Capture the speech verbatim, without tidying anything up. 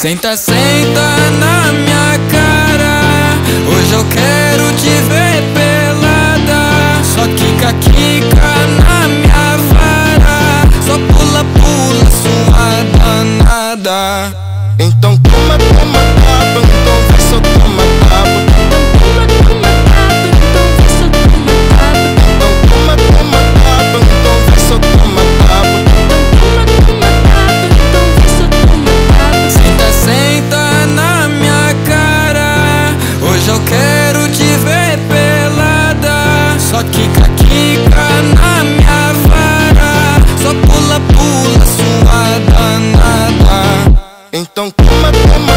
Senta, senta na minha cara. Hoje eu quero te ver pelada. Só quica, quica na minha vara. Só pula, pula, sua danada. Então toma, toma tapa, então vai só toma tapa. Então toma, toma tapa, então vai só toma tapa. Senta, senta na minha cara. Hoje eu quero te ver pelada. Só quica, quica na minha vara. Só pula, pula, sua danada. Então toma, toma